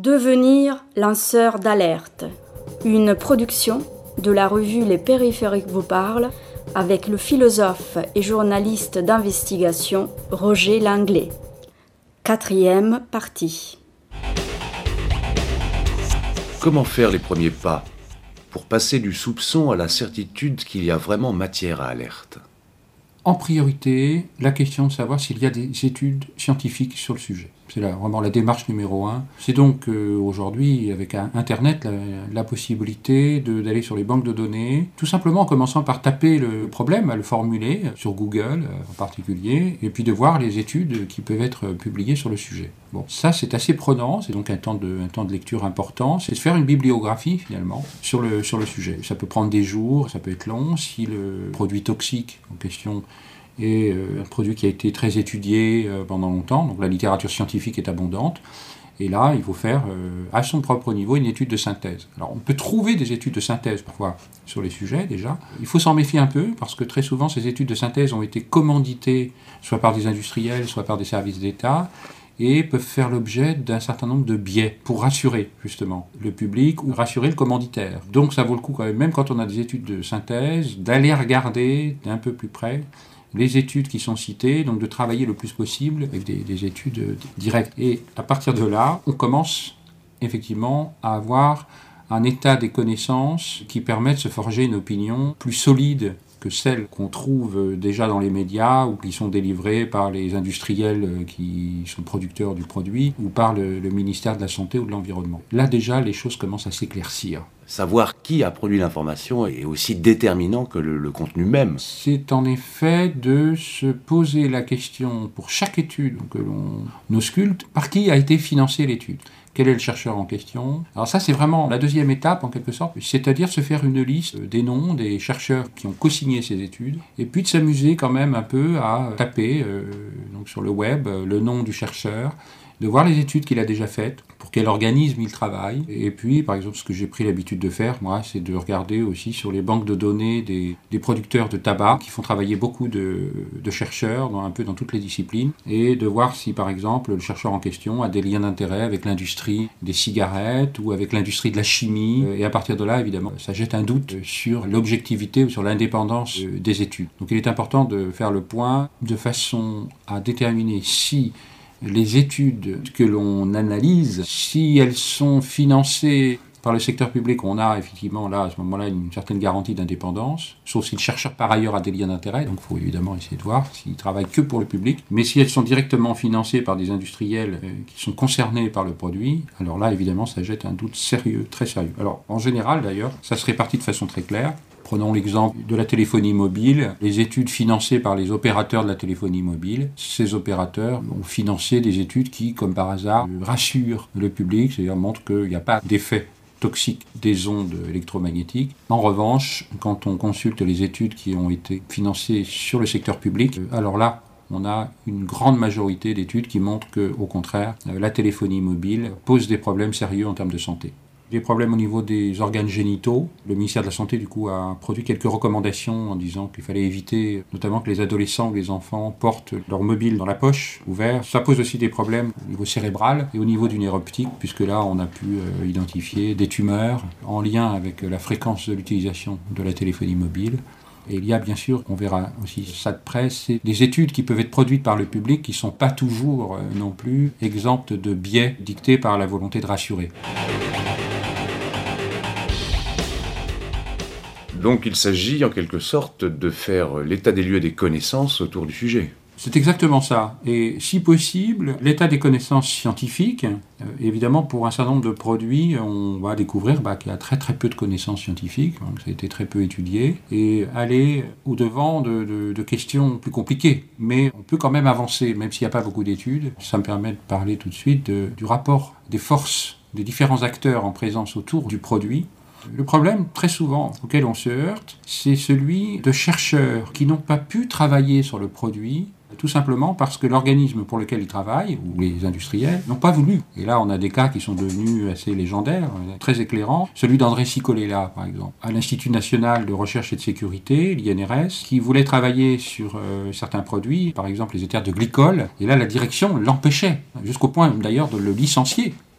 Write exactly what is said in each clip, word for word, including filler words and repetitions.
Devenir lanceur d'alerte. Une production de la revue Les Périphériques vous parlent avec le philosophe et journaliste d'investigation Roger Langlais. Quatrième partie. Comment faire les premiers pas pour passer du soupçon à la certitude qu'il y a vraiment matière à alerte ? En priorité, la question de savoir s'il y a des études scientifiques sur le sujet. C'est là, vraiment la démarche numéro un. C'est donc euh, aujourd'hui, avec Internet, la, la possibilité de, d'aller sur les banques de données, tout simplement en commençant par taper le problème, à le formuler, sur Google euh, en particulier, et puis de voir les études qui peuvent être publiées sur le sujet. Bon, ça c'est assez prenant, c'est donc un temps de, un temps de lecture important, c'est de faire une bibliographie finalement sur le, sur le sujet. Ça peut prendre des jours, ça peut être long, si le produit toxique en question est euh, un produit qui a été très étudié euh, pendant longtemps, donc la littérature scientifique est abondante, et là il faut faire euh, à son propre niveau une étude de synthèse. Alors on peut trouver des études de synthèse parfois sur les sujets déjà, il faut s'en méfier un peu parce que très souvent ces études de synthèse ont été commanditées soit par des industriels, soit par des services d'État, et peuvent faire l'objet d'un certain nombre de biais pour rassurer justement le public ou rassurer le commanditaire. Donc ça vaut le coup quand même, même quand on a des études de synthèse, d'aller regarder d'un peu plus près les études qui sont citées, donc de travailler le plus possible avec des, des études directes. Et à partir de là, on commence effectivement à avoir un état des connaissances qui permet de se forger une opinion plus solide que celles qu'on trouve déjà dans les médias ou qui sont délivrées par les industriels qui sont producteurs du produit ou par le, le ministère de la Santé ou de l'Environnement. Là déjà, les choses commencent à s'éclaircir. Savoir qui a produit l'information est aussi déterminant que le, le contenu même. C'est en effet de se poser la question pour chaque étude que l'on ausculte, par qui a été financée l'étude ? Quel est le chercheur en question ? Alors ça, c'est vraiment la deuxième étape, en quelque sorte, c'est-à-dire se faire une liste des noms des chercheurs qui ont co-signé ces études, et puis de s'amuser quand même un peu à taper euh, donc sur le web le nom du chercheur, de voir les études qu'il a déjà faites, pour quel organisme il travaille. Et puis, par exemple, ce que j'ai pris l'habitude de faire, moi, c'est de regarder aussi sur les banques de données des, des producteurs de tabac qui font travailler beaucoup de, de chercheurs, dans, un peu dans toutes les disciplines, et de voir si, par exemple, le chercheur en question a des liens d'intérêt avec l'industrie des cigarettes ou avec l'industrie de la chimie. Et à partir de là, évidemment, ça jette un doute sur l'objectivité ou sur l'indépendance des études. Donc, il est important de faire le point de façon à déterminer si les études que l'on analyse, si elles sont financées par le secteur public, on a effectivement là, à ce moment-là, une certaine garantie d'indépendance, sauf si le chercheur par ailleurs a des liens d'intérêt, donc il faut évidemment essayer de voir s'il travaille que pour le public. Mais si elles sont directement financées par des industriels euh, qui sont concernés par le produit, alors là, évidemment, ça jette un doute sérieux, très sérieux. Alors, en général, d'ailleurs, ça se répartit de façon très claire. Prenons l'exemple de la téléphonie mobile, les études financées par les opérateurs de la téléphonie mobile. Ces opérateurs ont financé des études qui, comme par hasard, rassurent le public, c'est-à-dire montrent qu'il n'y a pas d'effet toxique des ondes électromagnétiques. En revanche, quand on consulte les études qui ont été financées sur le secteur public, alors là, on a une grande majorité d'études qui montrent qu'au contraire, la téléphonie mobile pose des problèmes sérieux en termes de santé. Des problèmes au niveau des organes génitaux. Le ministère de la Santé, du coup, a produit quelques recommandations en disant qu'il fallait éviter, notamment que les adolescents ou les enfants portent leur mobile dans la poche, ouvert. Ça pose aussi des problèmes au niveau cérébral et au niveau du nerf optique, puisque là, on a pu euh, identifier des tumeurs en lien avec la fréquence de l'utilisation de la téléphonie mobile. Et il y a bien sûr, on verra aussi ça de près, c'est des études qui peuvent être produites par le public qui ne sont pas toujours euh, non plus exemptes de biais dictés par la volonté de rassurer. Donc il s'agit en quelque sorte de faire l'état des lieux des connaissances autour du sujet. C'est exactement ça. Et si possible, l'état des connaissances scientifiques, euh, évidemment pour un certain nombre de produits, on va découvrir bah, qu'il y a très très peu de connaissances scientifiques, donc ça a été très peu étudié, et aller au-devant de, de, de questions plus compliquées. Mais on peut quand même avancer, même s'il n'y a pas beaucoup d'études. Ça me permet de parler tout de suite de, du rapport des forces des différents acteurs en présence autour du produit. Le problème, très souvent, auquel on se heurte, c'est celui de chercheurs qui n'ont pas pu travailler sur le produit, tout simplement parce que l'organisme pour lequel ils travaillent, ou les industriels, n'ont pas voulu. Et là, on a des cas qui sont devenus assez légendaires, très éclairants. Celui d'André Cicolella, par exemple, à l'Institut national de recherche et de sécurité, l'I N R S, qui voulait travailler sur euh, certains produits, par exemple les éthers de glycol. Et là, la direction l'empêchait, jusqu'au point d'ailleurs de le licencier.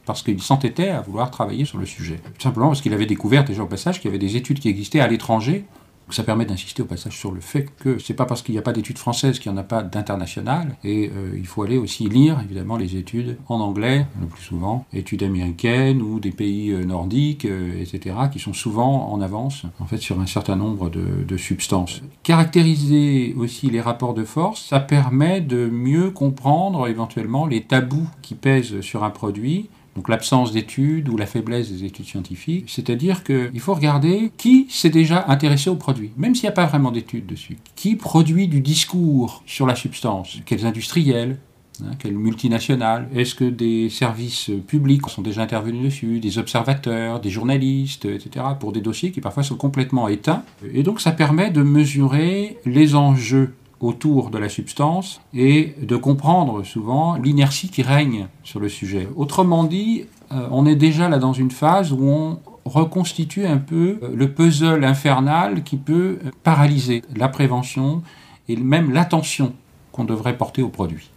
parce qu'il s'entêtait à vouloir travailler sur le sujet. Tout simplement parce qu'il avait découvert déjà au passage qu'il y avait des études qui existaient à l'étranger. Donc ça permet d'insister au passage sur le fait que c'est pas parce qu'il n'y a pas d'études françaises qu'il n'y en a pas d'internationales. Et euh, il faut aller aussi lire, évidemment, les études en anglais, le plus souvent, études américaines ou des pays euh, nordiques, euh, et cetera, qui sont souvent en avance, en fait, sur un certain nombre de, de substances. Caractériser aussi les rapports de force, ça permet de mieux comprendre, éventuellement, les tabous qui pèsent sur un produit, donc l'absence d'études ou la faiblesse des études scientifiques, c'est-à-dire qu'il faut regarder qui s'est déjà intéressé au produit, même s'il n'y a pas vraiment d'études dessus. Qui produit du discours sur la substance? Quels industriels? Hein, quelles multinationales? Est-ce que des services publics sont déjà intervenus dessus? Des observateurs, des journalistes, et cetera, pour des dossiers qui parfois sont complètement éteints. Et donc ça permet de mesurer les enjeux autour de la substance et de comprendre souvent l'inertie qui règne sur le sujet. Autrement dit, euh, on est déjà là dans une phase où on reconstitue un peu euh, le puzzle infernal qui peut paralyser la prévention et même l'attention qu'on devrait porter au produit.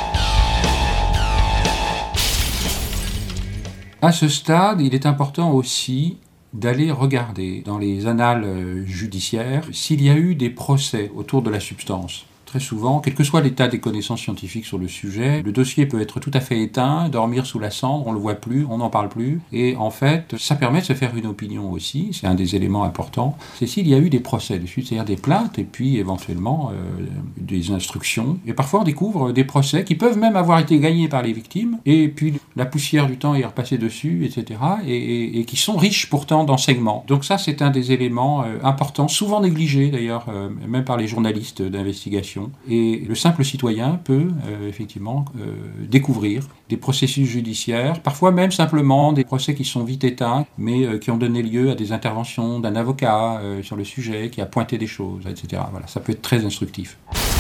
À ce stade, il est important aussi d'aller regarder dans les annales judiciaires s'il y a eu des procès autour de la substance. Très souvent, quel que soit l'état des connaissances scientifiques sur le sujet, le dossier peut être tout à fait éteint, dormir sous la cendre, on ne le voit plus, on n'en parle plus. Et en fait, ça permet de se faire une opinion aussi, c'est un des éléments importants. C'est s'il y a eu des procès dessus, c'est-à-dire des plaintes et puis éventuellement euh, des instructions. Et parfois on découvre des procès qui peuvent même avoir été gagnés par les victimes, et puis la poussière du temps est repassée dessus, et cetera. Et, et, et qui sont riches pourtant d'enseignements. Donc ça, c'est un des éléments euh, importants, souvent négligés d'ailleurs, euh, même par les journalistes d'investigation. Et le simple citoyen peut euh, effectivement euh, découvrir des processus judiciaires, parfois même simplement des procès qui sont vite éteints, mais euh, qui ont donné lieu à des interventions d'un avocat euh, sur le sujet, qui a pointé des choses, et cetera. Voilà, ça peut être très instructif.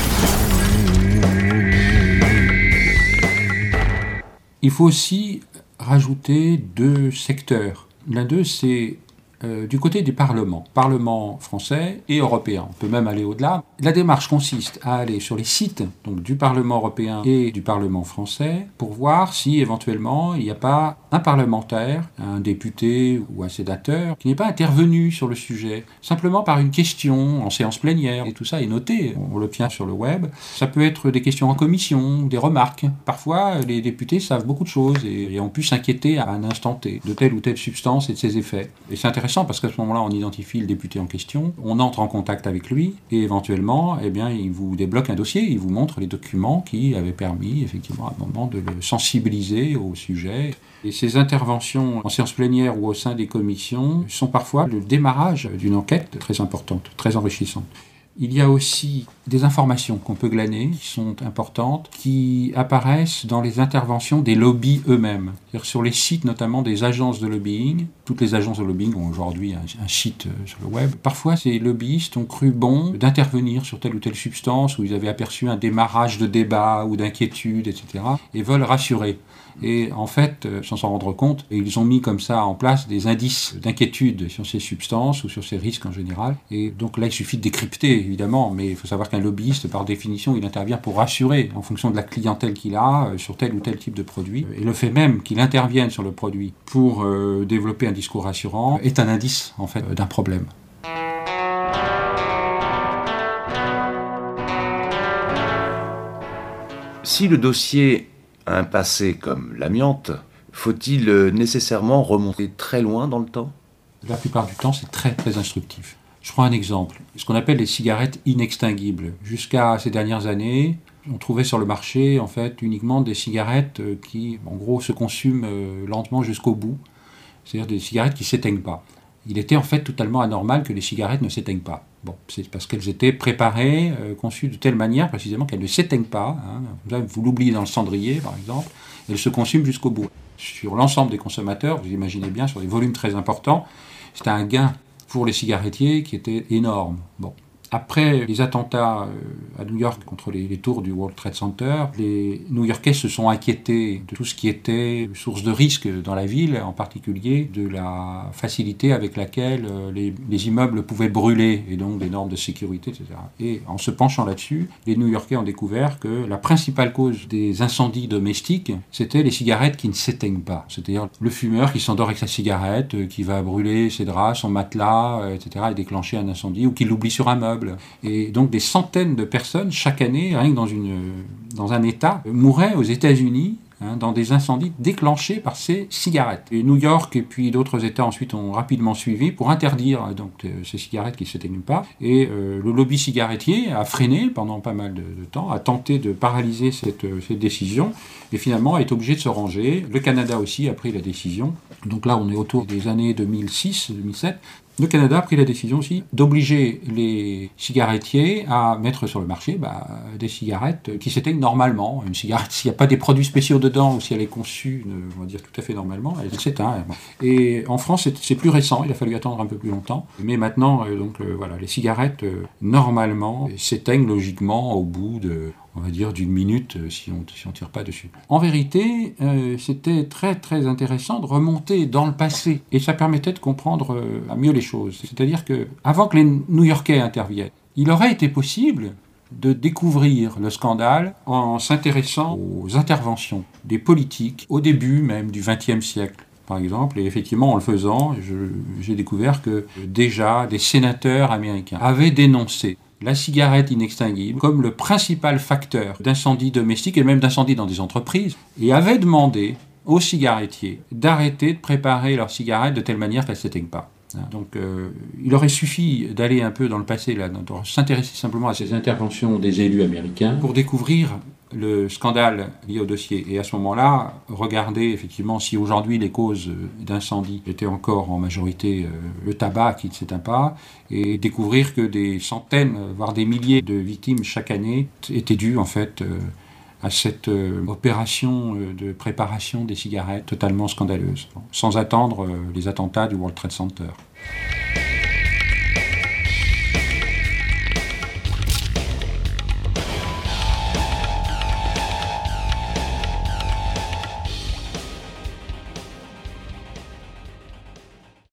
Il faut aussi rajouter deux secteurs. L'un d'eux, c'est Euh, du côté des parlements, parlements français et européens. On peut même aller au-delà. La démarche consiste à aller sur les sites donc, du Parlement européen et du Parlement français pour voir si éventuellement il n'y a pas un parlementaire, un député ou un sénateur qui n'est pas intervenu sur le sujet, simplement par une question en séance plénière. Et tout ça est noté, on l'obtient sur le web. Ça peut être des questions en commission, des remarques. Parfois, les députés savent beaucoup de choses et, et ont pu s'inquiéter à un instant T de telle ou telle substance et de ses effets. Et c'est intéressant parce qu'à ce moment-là, on identifie le député en question, on entre en contact avec lui et éventuellement, eh bien, il vous débloque un dossier, il vous montre les documents qui avaient permis, effectivement, à un moment de le sensibiliser au sujet. Et ces interventions en séance plénière ou au sein des commissions sont parfois le démarrage d'une enquête très importante, très enrichissante. Il y a aussi des informations qu'on peut glaner, qui sont importantes, qui apparaissent dans les interventions des lobbies eux-mêmes. C'est-à-dire sur les sites notamment des agences de lobbying. Toutes les agences de lobbying ont aujourd'hui un, un site sur le web. Parfois, ces lobbyistes ont cru bon d'intervenir sur telle ou telle substance où ils avaient aperçu un démarrage de débat ou d'inquiétude, et cetera, et veulent rassurer. Et en fait, sans s'en rendre compte, ils ont mis comme ça en place des indices d'inquiétude sur ces substances ou sur ces risques en général. Et donc là, il suffit de décrypter, évidemment, mais il faut savoir qu'un lobbyiste, par définition, il intervient pour rassurer en fonction de la clientèle qu'il a sur tel ou tel type de produit. Et le fait même qu'il intervienne sur le produit pour euh, développer un discours rassurant est un indice, en fait, d'un problème. Si le dossier a un passé comme l'amiante, faut-il nécessairement remonter très loin dans le temps? La plupart du temps, c'est très très instructif. Je prends un exemple, ce qu'on appelle les cigarettes inextinguibles. Jusqu'à ces dernières années, on trouvait sur le marché en fait uniquement des cigarettes qui, en gros, se consument lentement jusqu'au bout, c'est-à-dire des cigarettes qui ne s'éteignent pas. Il était en fait totalement anormal que les cigarettes ne s'éteignent pas. Bon, c'est parce qu'elles étaient préparées, euh, conçues de telle manière précisément qu'elles ne s'éteignent pas. Hein. Vous l'oubliez dans le cendrier, par exemple, elles se consument jusqu'au bout. Sur l'ensemble des consommateurs, vous imaginez bien, sur des volumes très importants, c'était un gain pour les cigarettiers qui était énorme. Bon. Après les attentats à New York contre les, les tours du World Trade Center, les New-Yorkais se sont inquiétés de tout ce qui était source de risque dans la ville, en particulier de la facilité avec laquelle les, les immeubles pouvaient brûler, et donc des normes de sécurité, et cetera. Et en se penchant là-dessus, les New-Yorkais ont découvert que la principale cause des incendies domestiques, c'était les cigarettes qui ne s'éteignent pas. C'est-à-dire le fumeur qui s'endort avec sa cigarette, qui va brûler ses draps, son matelas, et cetera, et déclencher un incendie, ou qui l'oublie sur un meuble. Et donc des centaines de personnes chaque année, rien que dans, une, dans un État, mouraient aux États-Unis hein, dans des incendies déclenchés par ces cigarettes. Et New York et puis d'autres États ensuite ont rapidement suivi pour interdire donc ces cigarettes qui ne s'éteignent pas. Et euh, le lobby cigarettier a freiné pendant pas mal de, de temps, a tenté de paralyser cette, cette décision et finalement est obligé de se ranger. Le Canada aussi a pris la décision. Donc là on est autour des années deux mille six deux mille sept. Le Canada a pris la décision aussi d'obliger les cigarettiers à mettre sur le marché bah, des cigarettes qui s'éteignent normalement. Une cigarette, s'il n'y a pas des produits spéciaux dedans ou si elle est conçue, on va dire tout à fait normalement, elle s'éteint. Et en France, c'est, c'est plus récent, il a fallu attendre un peu plus longtemps. Mais maintenant, euh, donc, euh, voilà, les cigarettes, euh, normalement, s'éteignent logiquement au bout de... on va dire d'une minute si on si on tire pas dessus. En vérité, euh, c'était très très intéressant de remonter dans le passé et ça permettait de comprendre euh, mieux les choses. C'est-à-dire que avant que les New-Yorkais interviennent, il aurait été possible de découvrir le scandale en s'intéressant aux interventions des politiques au début même du vingtième siècle. Par exemple, et effectivement, en le faisant, je, j'ai découvert que déjà des sénateurs américains avaient dénoncé la cigarette inextinguible comme le principal facteur d'incendie domestique et même d'incendie dans des entreprises, et avait demandé aux cigarettiers d'arrêter de préparer leurs cigarettes de telle manière qu'elles ne s'éteignent pas. Donc euh, il aurait suffi d'aller un peu dans le passé, là, de s'intéresser simplement à ces interventions des élus américains pour découvrir le scandale lié au dossier. Et à ce moment-là, regarder effectivement si aujourd'hui les causes d'incendie étaient encore en majorité euh, le tabac qui ne s'éteint pas, et découvrir que des centaines, voire des milliers de victimes chaque année étaient dues en fait euh, à cette euh, opération euh, de préparation des cigarettes totalement scandaleuse, sans attendre euh, les attentats du World Trade Center.